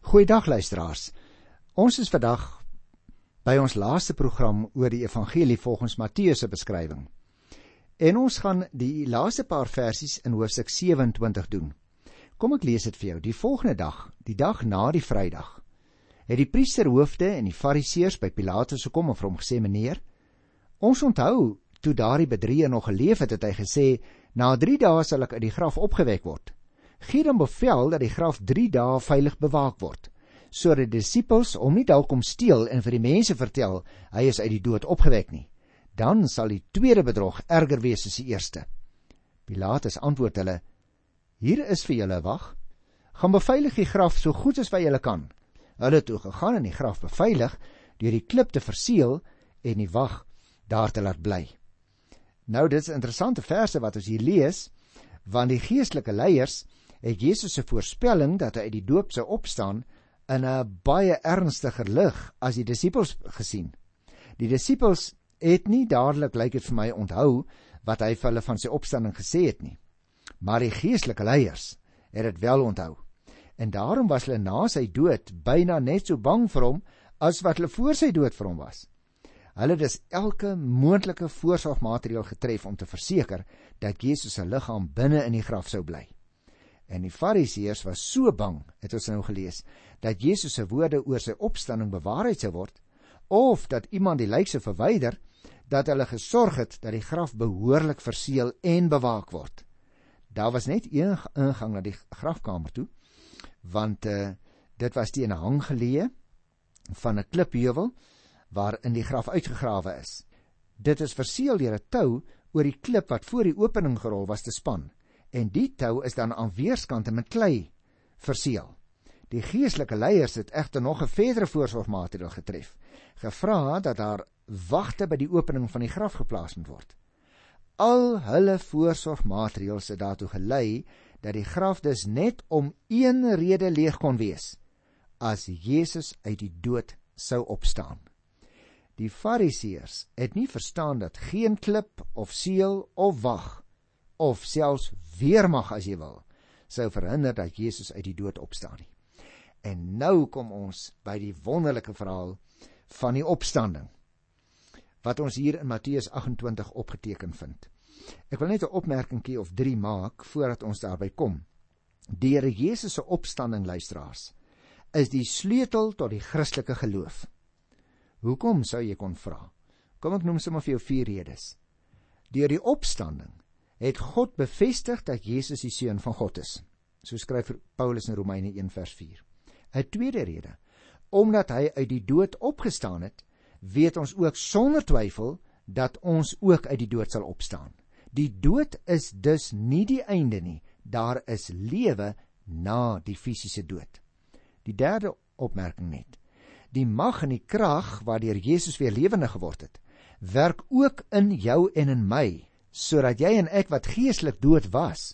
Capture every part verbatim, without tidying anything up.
Goeiedag luisteraars. Ons is vandag by ons laaste program oor die evangelie volgens Matteus se beskrywing. En ons gaan die laaste paar versies in hoofstuk sewentwintig doen. Kom ek lees dit vir jou. Die volgende dag, die dag na die Vrydag, het die priesterhoofde en die fariseërs by Pilatus gekom en vir hom gesê, meneer, ons onthou, toe daardie bedrieger nog geleef het, het hy gesê, na drie dae sal ek uit die graf opgewek word. Gee dan bevel dat die graf drie dae veilig bewaak word, sodat die disippels hom nie dalk kom steel en vir die mense vertel, hy is uit die dood opgewek nie. Dan sal die tweede bedrog erger wees as die eerste. Pilatus antwoord hulle, hier is vir julle 'n wag, gaan beveilig die graf so goed as wat julle kan. Hulle het toe gegaan en die graf beveilig, deur die klip te verseël en die wag daar te laat bly. Nou, dit is interessante verse wat ons hier lees, want die geestelike leiers het Jesus se voorspelling dat hy uit die doop sou opstaan in 'n baie ernstiger lig as die disippels gesien. Die disippels het nie dadelik, lyk dit vir my, onthou wat hy vir hulle van sy opstanding gesê het nie. Maar die geestelike leiers het dit wel onthou. En daarom was hulle na sy dood byna net so bang vir hom as wat hulle voor sy dood vir hom was. Hulle het dus elke moontlike voorsorgmaatreël getref om te verseker dat Jesus se liggaam binne in die graf sou bly. En die fariseërs was so bang, het ons nou gelees, dat Jesus se woorde oor sy opstanding bewaarheid sou word, of dat iemand die lijk sou verwyder, dat hulle gesorg het dat die graf behoorlik verseël en bewaak word. Daar was net een ingang na die grafkamer toe, want uh, dit was teen 'n hang geleë van 'n klipheuwel waarin die graf uitgegrawe is. Dit is verseël deur 'n tou oor die klip wat voor die opening gerol was te span, en die tou is dan aan weerskante met klei verseël. Die geestelike leiers het egter nog 'n verdere voorsorgmaatreël getref, gevra dat daar wagte by die opening van die graf geplaas moet word. Al hulle voorsorgmaatreëls het daartoe gelei dat die graf dus net om een rede leeg kon wees, as Jesus uit die dood sou opstaan. Die fariseërs het nie verstaan dat geen klip of seël of wag, of selfs weermag as jy wil, sou verhinder dat Jesus uit die dood opstaan nie. En nou kom ons by die wonderlike verhaal van die opstanding, wat ons hier in Matteus agt-en-twintig opgeteken vind. Ek wil net 'n opmerkingkie of drie maak, voordat ons daarby kom. Die Here Jesus se opstanding, luisteraars, is die sleutel tot die Christelike geloof. Hoekom, sou jy kon vra? Kom ek noem sommer vir jou vier redes. Deur die opstanding het God bevestig dat Jesus die Seun van God is. So skryf Paulus in Romeine een vers vier. 'n Tweede rede, omdat hy uit die dood opgestaan het, weet ons ook sonder twyfel dat ons ook uit die dood sal opstaan. Die dood is dus nie die einde nie, daar is lewe na die fisiese dood. Die derde opmerking net, die mag en die krag waardeur Jesus weer lewendig geword het, werk ook in jou en in my, sodat jy en ek wat geestelik dood was,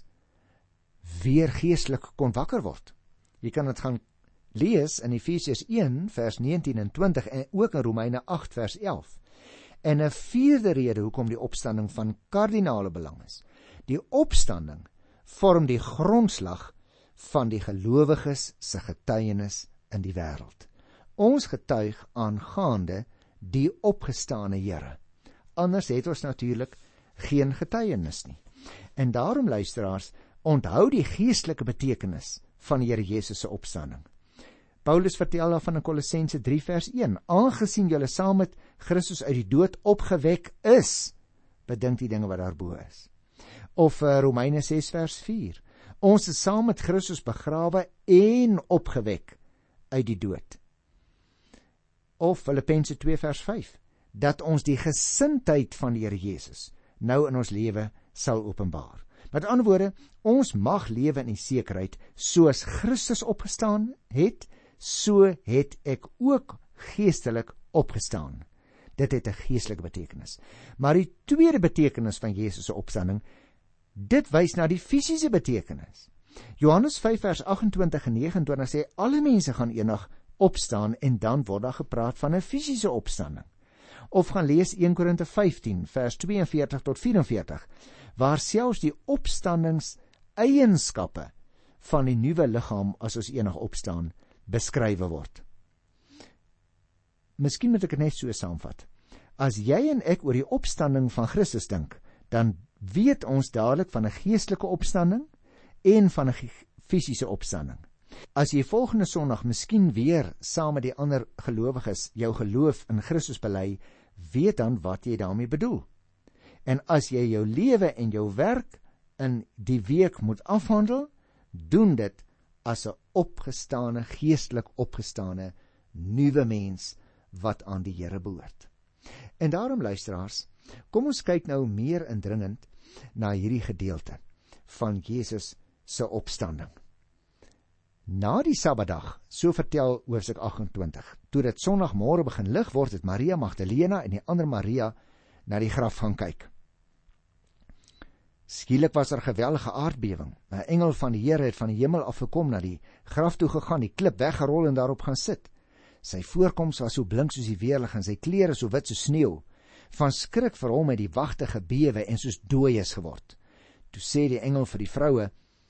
weer geestelik kon wakker word. Jy kan dit gaan lees in Efesiërs een vers negentien en twintig en ook in Romeine agt vers elf. En 'n vierde rede hoekom die opstanding van kardinale belang is. Die opstanding vorm die grondslag van die gelowiges se getuienis in die wêreld. Ons getuig aangaande die opgestane Here. Anders het ons natuurlik geen getuienis nie. En daarom, luisteraars, onthou die geestelike betekenis van die Here Jesus se opstanding. Paulus vertel daarvan in Kolossense drie vers een, aangesien julle saam met Christus uit die dood opgewek is, bedink die dinge wat daarbo is. Of uh, Romeine ses vers vier, ons is saam met Christus begrawe en opgewek uit die dood. Of Filippense twee vers vyf, dat ons die gesindheid van die Here Jesus nou in ons lewe sal openbaar. Met ander woorde, ons mag lewe in die sekerheid, soos Christus opgestaan het, so het ek ook geestelik opgestaan. Dit het 'n geestelike betekenis. Maar die tweede betekenis van Jesus se opstanding, dit wys na die fisiese betekenis. Johannes vyf vers agt-en-twintig en negenentwintig sê, alle mense gaan eendag opstaan en dan word daar gepraat van 'n fisiese opstanding. Of gaan lees een Korinte vyftien vers twee en veertig tot vyf en veertig, waar selfs die opstandingseienskappe van die nuwe liggaam as ons eendag opstaan beskrywe word. Miskien moet ek het net so saamvat. As jy en ek oor die opstanding van Christus dink, dan weet ons dadelik van 'n geestelike opstanding en van 'n fisiese opstanding. As jy volgende Sondag miskien weer saam met die ander gelowiges jou geloof in Christus bely, weet dan wat jy daarmee bedoel. En as jy jou lewe en jou werk in die week moet afhandel, doen dit as 'n opgestane, geestelik opgestane, nuwe mens wat aan die Here behoort. En daarom, luisteraars, kom ons kyk nou meer indringend na hierdie gedeelte van Jesus se opstanding. Na die Sabbatdag, so vertel hoofstuk agt-en-twintig, toe dit Sondagmôre begin lig word, het Maria Magdalena en die ander Maria na die graf gaan kyk. Skielik was er geweldige aardbewing. 'n Engel van die Here het van die hemel afgekom, na die graf toe gegaan, die klip weggerol en daarop gaan sit. Sy voorkoms was so blink soos die weerlig en sy klere so wit soos sneeu. Van skrik vir hom het die wagte gebewe en soos dooies geword. Toe sê die engel vir die vroue: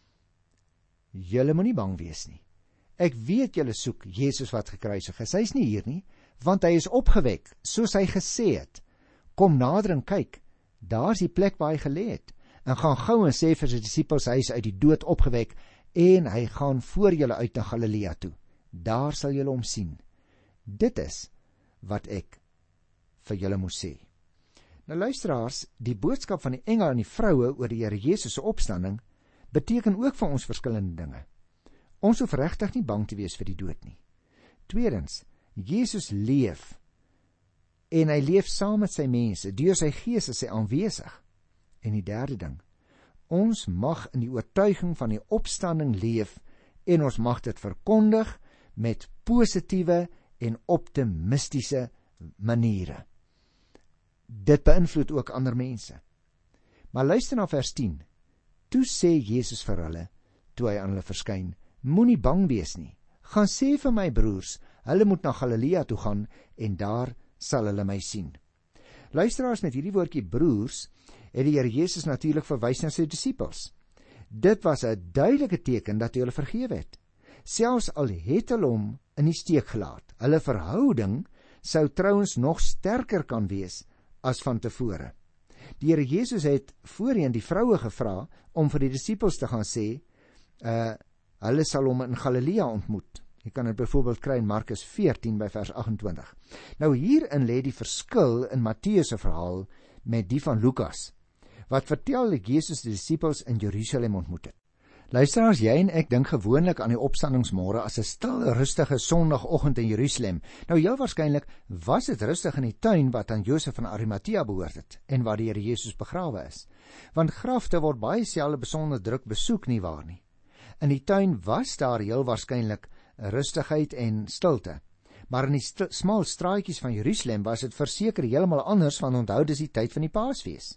"Julle moenie bang wees nie. Ek weet julle soek Jesus wat gekruisig is. Hy is nie hier nie, want hy is opgewek, soos hy gesê het. Kom nader en kyk, daar is die plek waar hy gelê het. En gaan gou en sê vir sy disippels, hy is uit die dood opgewek en hy gaan voor julle uit na Galilea toe. Daar sal julle hom sien. Dit is wat ek vir julle moet sê." Nou luisteraars, die boodskap van die engel aan die vroue oor die Here Jesus se opstanding beteken ook vir ons verskillende dinge. Ons hoef regtig nie bang te wees vir die dood nie. Tweedens, Jesus leef en hy leef saam met sy mense, deur sy Gees is hy aanwesig. En die derde ding, ons mag in die oortuiging van die opstanding leef en ons mag dit verkondig met positiewe en optimistiese maniere. Dit beïnvloed ook ander mense. Maar luister na vers tien. Toe sê Jesus vir hulle, toe hy aan hulle verskyn, moenie bang wees nie. Gaan sê vir my broers, hulle moet na Galilea toe gaan en daar sal hulle my sien. Luisteraars, met hierdie woordjie broers, het die Here Jesus natuurlik verwys na sy disippels. Dit was 'n duidelike teken dat hy hulle vergewe het. Selfs al het hulle hom in die steek gelaat. Hulle verhouding sou trouens nog sterker kan wees as van tevore. Die Here Jesus het voorheen die vroue gevra om vir die disippels te gaan sê, uh, hulle sal hom in Galilea ontmoet. Jy kan dit byvoorbeeld kry in Markus veertien by vers agt-en-twintig. Nou hierin lê die verskil in Matteus se verhaal met die van Lukas, wat vertel dat Jesus die disippels in Jerusalem ontmoet het. Luisteraars, jy en ek dink gewoonlik aan die opstandingsmôre as 'n stil, rustige Sondagoggend in Jerusalem. Nou heel waarskynlik was dit rustig in die tuin wat aan Josef van Arimatea behoort het en waar die Here Jesus begrawe is. Want grafte word baie selde besonder druk besoek, nie waar nie. In die tuin was daar heel waarskynlik rustigheid en stilte. Maar in die st- smal straatjies van Jerusalem was dit verseker heeltemal anders, want onthou dis die tyd van die Paasfees.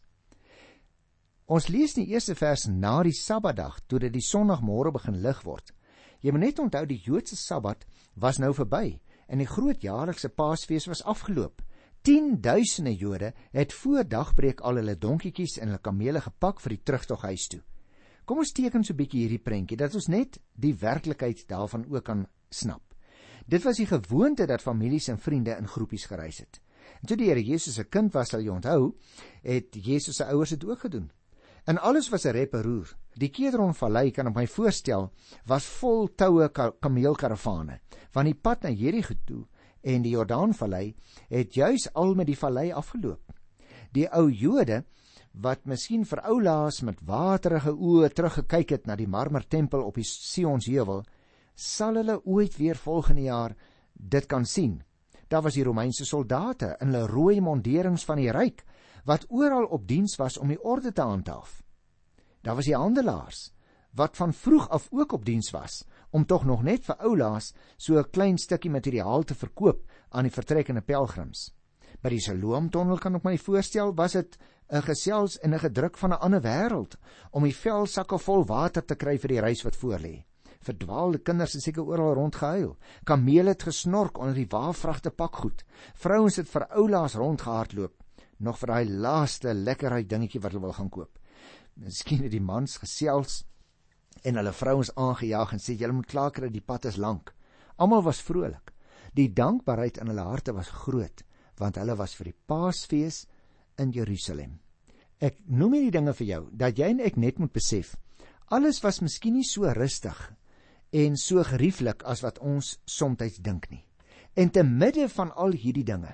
Ons lees die eerste vers na die Sabbatdag, toe dit die Sondagmôre begin lig word. Jy moet net onthou, die Joodse Sabbat was nou verby en die groot jaarlikse Paasfees was afgeloop. Tienduisende Jode het voor dagbreek al hulle donkietjies en hulle kamele gepak vir die terugtog huis toe. Kom ons teken so 'n bietjie hierdie prentjie, dat ons net die werklikheid daarvan ook kan snap. Dit was die gewoonte dat families en vriende in groepies gereis het. En toe die Here Jesus 'n kind was, sal jy onthou, het Jesus se ouers dit ook gedoen. En alles was 'n rep en roer. Die Kedronvallei, kan ek my voorstel, was vol toue kameelkaravane, want die pad na Jerigo toe en die Jordaanvallei het juis al met die vallei afgeloop. Die ou Jode wat miskien vir oulaas met waterige oë teruggekyk het na die marmertempel op die Sionsheuwel, sal hulle ooit weer volgende jaar dit kan sien. Daar was die Romeinse soldate in hulle rooi monderings van die ryk, wat oral op diens was om die orde te handhaaf. Daar was die handelaars, wat van vroeg af ook op diens was, om tog nog net vir oulaas so 'n klein stukkie materiaal te verkoop aan die vertrekkende pelgrims. By die Siloamtunnel, kan ek my voorstel, was dit 'n gesels en 'n gedruk van 'n ander wêreld, om die velsakke vol water te kry vir die reis wat voorlê. Verdwaalde kinders het seker oral rondgehuil. Kamele het gesnork onder die waafvragte pakgoed. Vrouens het vir oulaas rondgehardloop, nog vir daai laaste lekkerheid dingetjie wat hulle wil gaan koop. Miskien het die mans gesels en hulle vrouens aangejaag en sê, julle moet klaar kry, die pad is lank. Almal was vrolik. Die dankbaarheid in hulle harte was groot, want hulle was vir die Paasfees in Jerusalem. Ek noem hierdie dinge vir jou, dat jy en ek net moet besef, alles was miskien nie so rustig en so gerieflik as wat ons somtyds dink nie. En te midde van al hierdie dinge,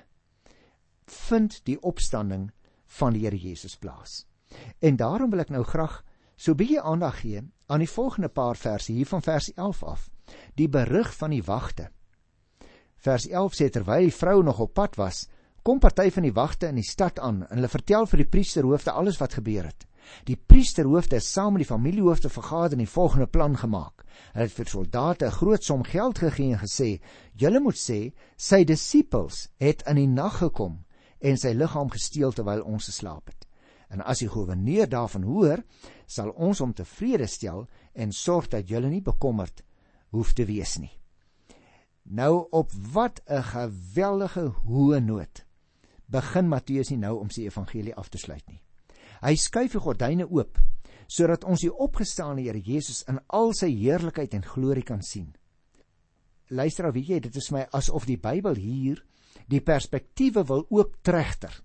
vind die opstanding van die Here Jesus plaas. En daarom wil ek nou graag so bietjie aandag gee aan die volgende paar verse, hier van vers elf af, die berig van die wagte. Vers elf sê, terwyl die vrou nog op pad was, kom party van die wagte in die stad aan, en hulle vertel vir die priesterhoofde alles wat gebeur het. Die priesterhoofde is saam met die familiehoofde vergader en die volgende plan gemaak. Hulle het vir soldate 'n groot som geld gegee en gesê, julle moet sê, sy disippels het in die nag gekom en sy liggaam gesteel terwyl ons geslaap het. En as die gouverneur daarvan hoor, sal ons hom tevrede stel en sorg dat julle nie bekommerd hoef te wees nie. Nou op wat 'n geweldige hoë noot begin Matteus nie nou om sy evangelie af te sluit nie. Hy skuif die gordyne oop, sodat ons die opgestaane Here Jesus in al sy heerlikheid en glorie kan sien. Luister, weet jy, dit is my asof die Bybel hier die perspektiewe wil ooptregter.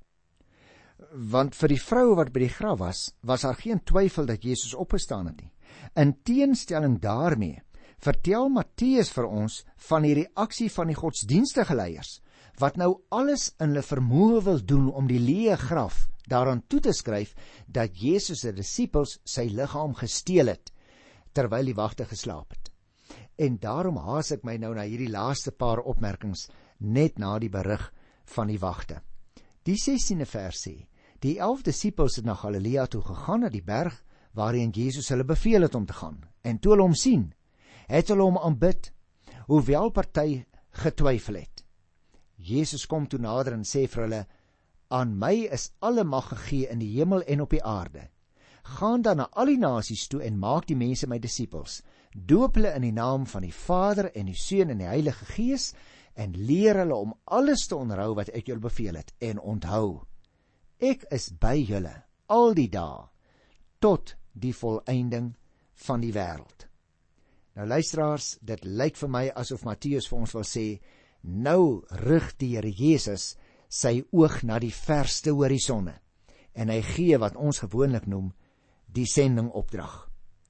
Want vir die vrou wat by die graf was, was daar geen twyfel dat Jesus opgestaan het nie. In teenstelling daarmee, vertel Matteus vir ons van die reaksie van die godsdienstige leiers, wat nou alles in hulle vermoë wil doen om die leë graf daaraan toe te skryf dat Jesus se disippels sy liggaam gesteel het, terwyl die wagte geslaap het. En daarom haas ek my nou na hierdie laaste paar opmerkings, net na die berig van die wagte. Die sestiende vers sê, die elf disippels het na Galilea toe gegaan, na die berg waarheen Jesus hulle beveel het om te gaan. En toe hulle hom sien, het hulle hom aanbid, hoewel party getwyfel het. Jesus kom toe nader en sê vir hulle, aan my is alle mag gegee in die hemel en op die aarde. Gaan dan na al die nasies toe en maak die mense my disippels. Doop hulle in die naam van die Vader en die Seun en die Heilige Gees en leer hulle om alles te onderhou wat ek julle beveel het. En onthou, ek is by julle al die dae tot die volëinding van die wêreld. Nou luisteraars, dit lyk vir my asof Matteus vir ons wil sê, nou rig die Here Jesus sy oog na die verste horisonne en hy gee wat ons gewoonlik noem die sendingopdrag.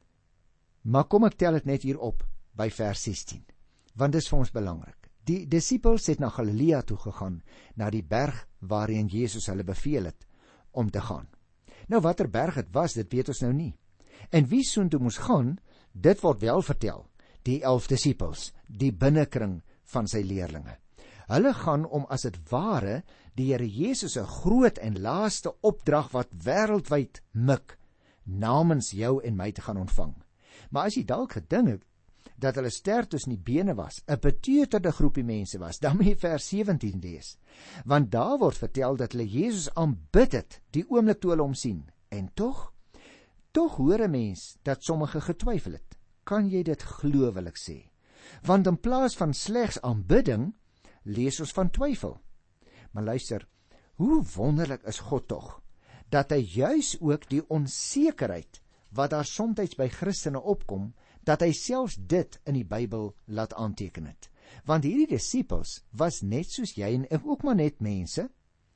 Maar kom ek tel dit net hier op by vers sestien, want dit is vir ons belangrik. Die disippels het na Galilea toe gegaan, na die berg waarheen Jesus hulle beveel het om te gaan. Nou watter berg het was, dit weet ons nou nie. En wie soontoe moes gaan, dit word wel vertel, die elf disippels, die binnekring van sy leerlinge. Hulle gaan om as het ware die Here Jesus 'n groot en laaste opdrag wat wêreldwyd mik, namens jou en my te gaan ontvang. Maar as jy dalk gedink het dat hulle ster tussen die bene was, 'n beteuterde groepie mense was, dan moet jy vers sewentien lees. Want daar word vertel dat hulle Jesus aanbid het, die oomblik toe hulle hom sien. En tog, tog hoor 'n mens dat sommige getwyfel het. Kan jy dit glo, wil ek sê? Want in plaas van slegs aanbidding, lees ons van twyfel. Maar luister, hoe wonderlik is God tog, dat hy juis ook die onsekerheid wat daar soms by Christene opkom, dat hy selfs dit in die Bybel laat aanteken het. Want hierdie disippels was net soos jy en ek ook maar net mense.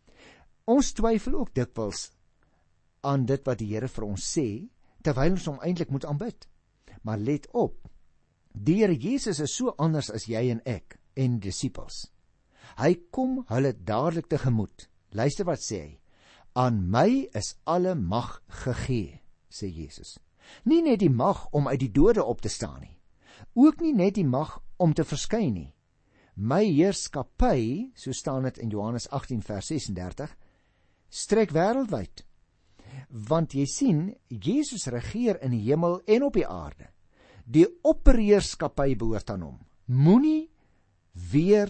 Ons twyfel ook dikwels aan dit wat die Here vir ons sê, terwyl ons hom eintlik moet aanbid. Maar let op, die Here Jesus is so anders as jy en ek en disippels. Hy kom hulle dadelik tegemoet. Luister wat sê hy. Aan my is alle mag gegee, sê Jesus. Nie net die mag om uit die dode op te staan nie. Ook nie net die mag om te verskyn nie. My heerskappy, so staan dit in Johannes agtien vers sesendertig, strek wêreldwyd. Want jy sien, Jesus regeer in die hemel en op die aarde. Die opperheerskappy behoort aan hom. Moenie weer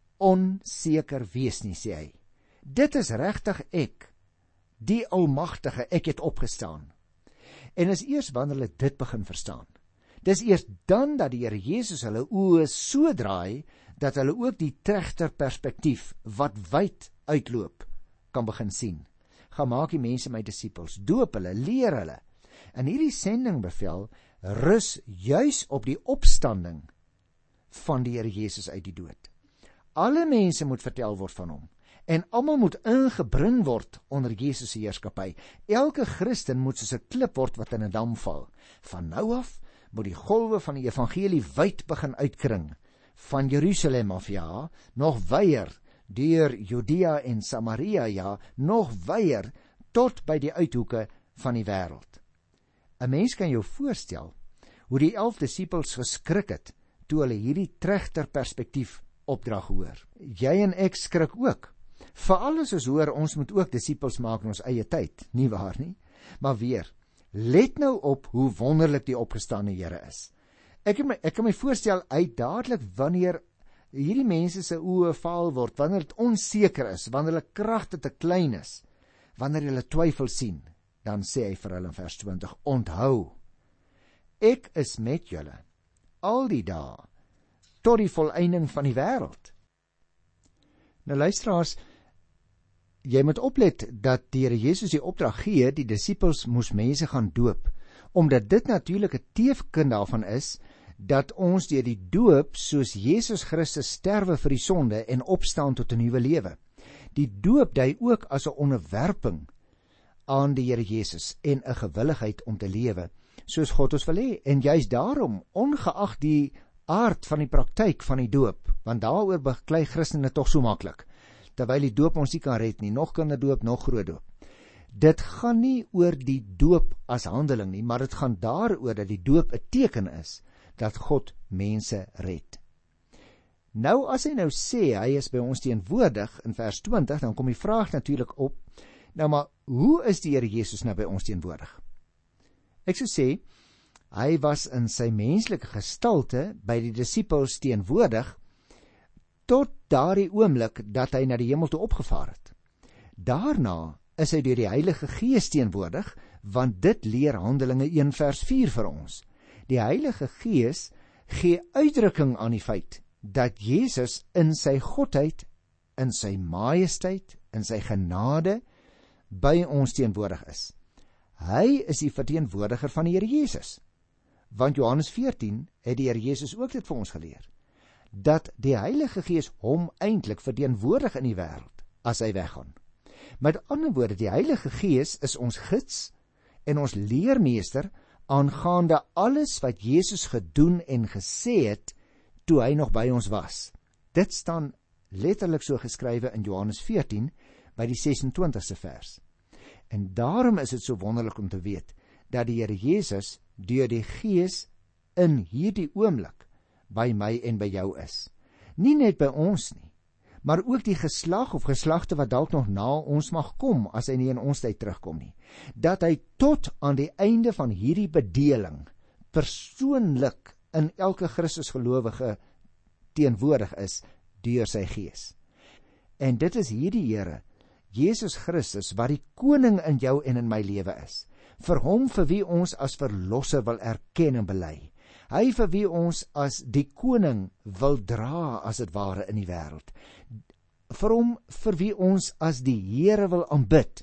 onseker wees nie, sê hy. Dit is regtig ek, die almagtige, ek het opgestaan. En is eers wanneer hulle dit begin verstaan. Dis eers dan dat die Here Jesus hulle oë so draai, dat hulle ook die tregter perspektief, wat wyd uitloop, kan begin sien. Gaan maak die mense my disippels, doop hulle, leer hulle. En hierdie sendingbevel rus juis op die opstanding van die Here Jesus uit die dood. Alle mense moet vertel word van hom, en almal moet ingebring word onder Jesus se heerskappy. Elke Christen moet soos 'n klip word wat in 'n dam val. Van nou af moet die golwe van die evangelie wyd begin uitkring, van Jerusalem af, ja, nog wyer, deur Judea en Samaria, ja, nog wyer, tot by die uithoeke van die wêreld. 'n Mens kan jou voorstel hoe die elf disippels geskrik het toe hulle hierdie trechterperspektief opdrag hoor. Jy en ek skrik ook. Veral as ons hoor, ons moet ook disippels maak in ons eie tyd, nie waar nie? Maar weer, let nou op hoe wonderlik die opgestane Here is. Ek kan my, ek kan my voorstel, uit dadelik wanneer hierdie mense se oë vaal word, wanneer dit onseker is, wanneer hulle kragte te klein is, wanneer hulle twyfel sien, dan sê hy vir hulle in vers twintig, onthou, ek is met julle al die dae tot die volëinding van die wêreld. Nou luisteraars, jy moet oplet dat die Here Jesus die opdrag gee, die disippels moes mense gaan doop, omdat dit natuurlik 'n teefkind daarvan is, dat ons deur die doop, soos Jesus Christus sterwe vir die sonde en opstaan tot 'n nuwe lewe. Die doop dui ook as 'n onderwerping aan die Here Jesus en 'n gewilligheid om te lewe soos God ons wil hê. En juist daarom, ongeag die aard van die praktyk van die doop, want daaroor beklei Christene tog so maklik, terwyl die doop ons nie kan red nie, nog kinderdoop, nog groot doop. Dit gaan nie oor die doop as handeling nie, maar dit gaan daaroor dat die doop 'n teken is dat God mense red. Nou as hy nou sê, hy is by ons teenwoordig in vers twintig, dan kom die vraag natuurlik op, nou maar, hoe is die Here Jesus nou by ons teenwoordig? Ek sou sê, hy was in sy menslike gestalte by die disippels teenwoordig, tot daardie oomblik dat hy na die hemel toe opgevaar het. Daarna is hy deur die Heilige Gees teenwoordig, want dit leer Handelinge een vers vier vir ons. Die Heilige Gees gee uitdrukking aan die feit dat Jesus in sy godheid, in sy majesteit, in sy genade by ons teenwoordig is. Hy is die verteenwoordiger van die Here Jesus. Want Johannes veertien het die Here Jesus ook dit vir ons geleer, dat die Heilige Gees hom eintlik verteenwoordig in die wêreld as hy weggaan. Met ander woorde, die Heilige Gees is ons gids en ons leermeester aangaande alles wat Jesus gedoen en gesê het toe hy nog by ons was. Dit staan letterlik so geskrywe in Johannes veertien by die ses-en-twintigste vers. En daarom is dit so wonderlik om te weet dat die Here Jesus deur die Gees in hierdie oomblik by my en by jou is. Nie net by ons nie, maar ook die geslag of geslagte wat dalk nog na ons mag kom, as hy nie in ons tyd terugkom nie. Dat hy tot aan die einde van hierdie bedeling persoonlik in elke Christusgelowige teenwoordig is deur sy Gees. En dit is hierdie Here, Jesus Christus, wat die koning in jou en in my lewe is. Vir hom vir wie ons as verlosser wil erken en bely. Hy vir wie ons as die koning wil dra, as het ware, in die wêreld. Vir hom vir wie ons as die Here wil aanbid,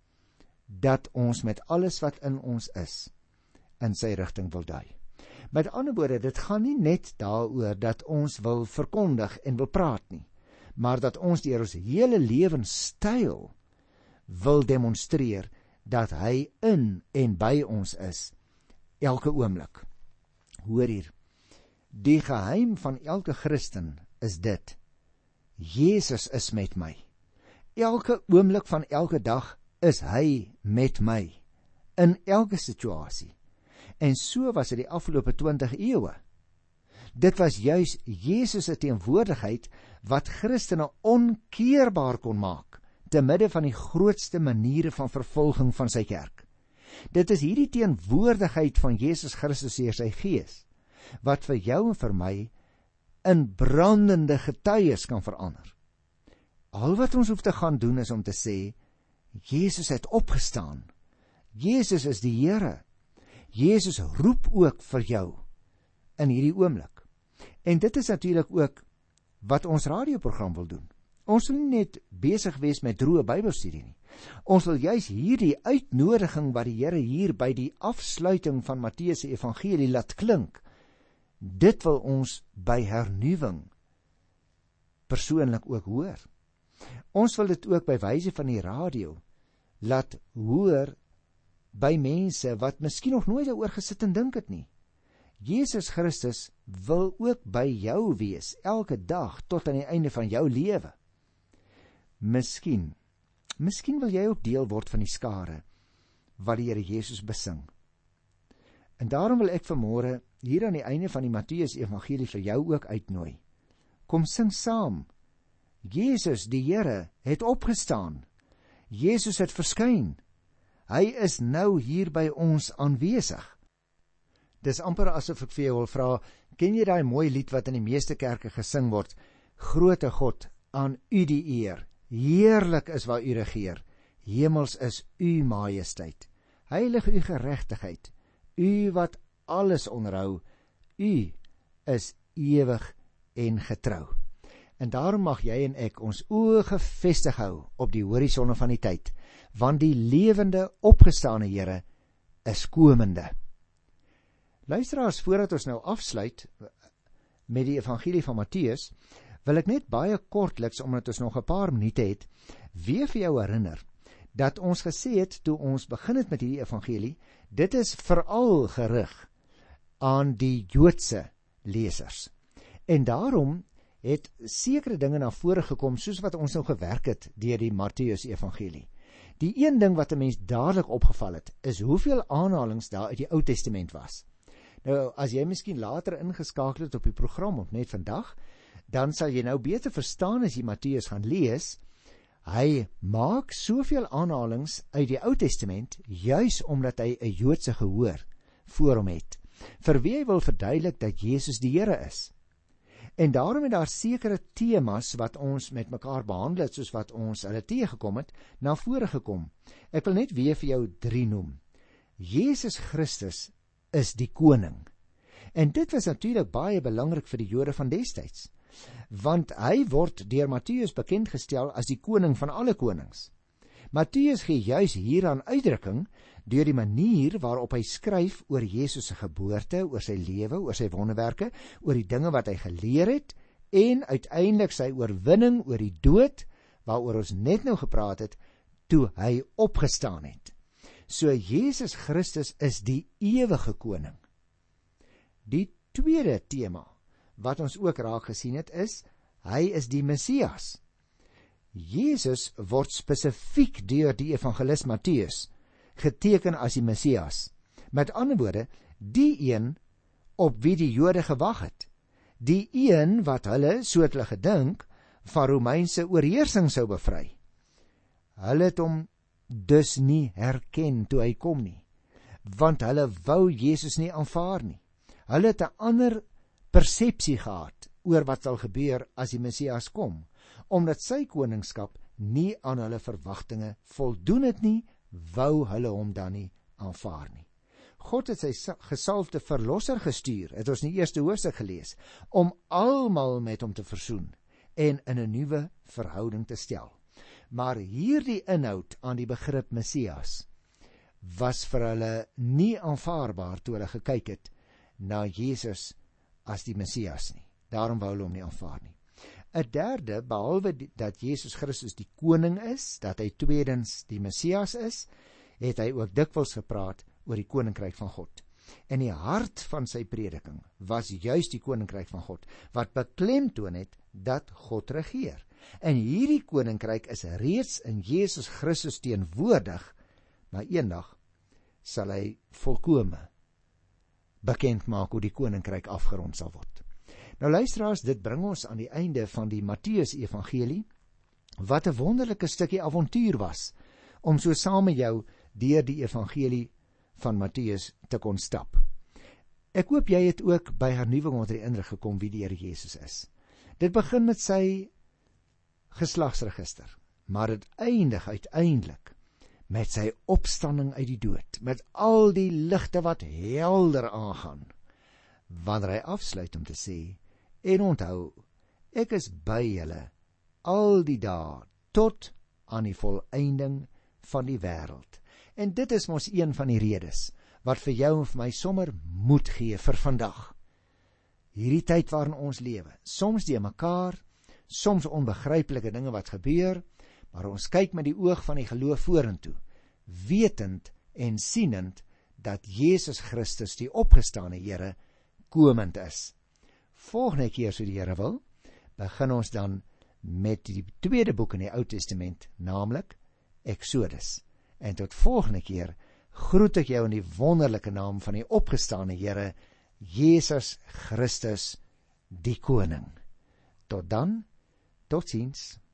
dat ons met alles wat in ons is, in sy rigting wil dui. Met ander woorde, dit gaan nie net daaroor dat ons wil verkondig en wil praat nie, maar dat ons deur ons hele lewenstyl wil demonstreer dat hy in en by ons is, elke oomblik. Hoor hier, die geheim van elke Christen is dit, Jesus is met my. Elke oomblik van elke dag is hy met my, in elke situasie. En so was dit die afgelope twintig eeue. Dit was juis Jesus se teenwoordigheid wat Christene onkeerbaar kon maak, te midde van die grootste maniere van vervolging van sy kerk. Dit is hierdie teenwoordigheid van Jesus Christus deur sy Gees, wat vir jou en vir my in brandende getuies kan verander. Al wat ons hoef te gaan doen is om te sê, Jesus het opgestaan. Jesus is die Here. Jesus roep ook vir jou in hierdie oomblik. En dit is natuurlik ook wat ons radioprogram wil doen. Ons wil nie net besig wees met droë Bybelstudie nie. Ons wil juis hierdie uitnodiging wat die Here hier by die afsluiting van Matteus se evangelie laat klink, dit wil ons by hernuwing persoonlik ook hoor. Ons wil dit ook by wyse van die radio laat hoor by mense wat miskien nog nooit daaroor gesit en dink het nie. Jesus Christus wil ook by jou wees, elke dag tot aan die einde van jou lewe. Miskien, miskien wil jy ook deel word van die skare wat die Here Jesus besing. En daarom wil ek vanmôre hier aan die einde van die Matteus Evangelie vir jou ook uitnooi. Kom sing saam. Jesus, die Here, het opgestaan. Jesus het verskyn. Hy is nou hier by ons aanwesig. Dis amper asof ek vir jou wil vra, ken jy daai mooi lied wat in die meeste kerke gesing word? Grote God, aan u die eer. Heerlik is waar u regeer. Hemels is u majesteit. Heilig u geregtigheid. U wat alles onderhou. U is ewig en getrou. En daarom mag jy en ek ons oë gefestig hou op die horisonne van die tyd, want die lewende, opgestane Here is komende. Luisteraars, voordat ons nou afsluit met die evangelie van Matteus, wil ek net baie kortliks, omdat ons nog 'n paar minute het, weer vir jou herinner, dat ons gesê het, toe ons begin het met hierdie evangelie, dit is veral gerig aan die Joodse lesers. En daarom het sekere dinge na vore gekom, soos wat ons nou gewerk het deur die Matteus Evangelie. Die een ding wat 'n mens dadelik opgeval het, is hoeveel aanhalings daar uit die Ou Testament was. Nou, as jy miskien later ingeskakel het op die program, of net vandag, dan sal jy nou beter verstaan as jy Matteus gaan lees. Hy maak soveel aanhalings uit die Ou Testament, juis omdat hy 'n Joodse gehoor voor hom het, vir wie hy wil verduidelik dat Jesus die Here is. En daarom het daar sekere temas wat ons met mekaar behandel het, soos wat ons hulle teëgekom het, na vore gekom. Ek wil net weer vir jou drie noem. Jesus Christus is die koning. En dit was natuurlik baie belangrik vir die Jode van destyds, want hy word deur Matteus bekend gestel as die koning van alle konings. Matteus gee juis hieraan uitdrukking deur die manier waarop hy skryf oor Jesus se geboorte, oor sy lewe, oor sy wonderwerke, oor die dinge wat hy geleer het, en uiteindelik sy oorwinning oor die dood, waaroor ons net nou gepraat het, toe hy opgestaan het. So Jesus Christus is die ewige koning. Die tweede tema wat ons ook raak gesien het is, hy is die Messias. Jesus word spesifiek deur die evangelis Matteus geteken as die Messias. Met ander woorde, die een op wie die Jode gewag het. Die een wat hulle, so het hulle gedink, van Romeinse oorheersing sou bevry. Hulle het hom dus nie herken toe hy kom nie, want hulle wou Jesus nie aanvaar nie. Hulle het 'n ander persepsie gehad oor wat sal gebeur as die Messias kom, omdat sy koningskap nie aan hulle verwagtinge voldoen het nie, wou hulle hom dan nie aanvaar nie. God het sy gesalfde verlosser gestuur, het ons in die eerste hoofstuk gelees, om almal met hom te versoen en in 'n nuwe verhouding te stel. Maar hierdie inhoud aan die begrip Messias was vir hulle nie aanvaarbaar toe hulle gekyk het na Jesus as die Messias nie. Daarom wou hulle hom nie aanvaar nie. 'n Derde, behalwe die, dat Jesus Christus die koning is, dat hy tweedens die Messias is, het hy ook dikwels gepraat oor die koninkryk van God. En die hart van sy prediking was juis die koninkryk van God, wat beklemtoon het dat God regeer. En hierdie koninkryk is reeds in Jesus Christus teenwoordig, maar eendag sal hy volkome bekend maak hoe die koninkryk afgerond sal word. Nou luisteraars, dit bring ons aan die einde van die Matteus Evangelie, wat 'n wonderlike stukkie avontuur was, om so saam met jou deur die Evangelie van Matteus te kon stap. Ek hoop jy het ook by hernuwing onder die indruk gekom wie die Here Jesus is. Dit begin met sy geslagsregister, maar dit eindig uiteindelik met sy opstanding uit die dood, met al die ligte wat helder aangaan, wanneer hy afsluit om te sê, en onthou, ek is by julle al die dae tot aan die volëinding van die wêreld. En dit is mos een van die redes wat vir jou en vir my sommer moed gee vir vandag. hierdie tyd waarin ons lewe, soms die mekaar, soms onbegryplike dinge wat gebeur, maar ons kyk met die oog van die geloof vorentoe, wetend en sienend dat Jesus Christus, die opgestane Here, komend is. Volgende keer, so die Here wil, begin ons dan met die tweede boek in die Ou Testament, naamlik Exodus. En tot volgende keer groet ek jou in die wonderlike naam van die opgestane Here, Jesus Christus, die Koning. Tot dan, tot ziens.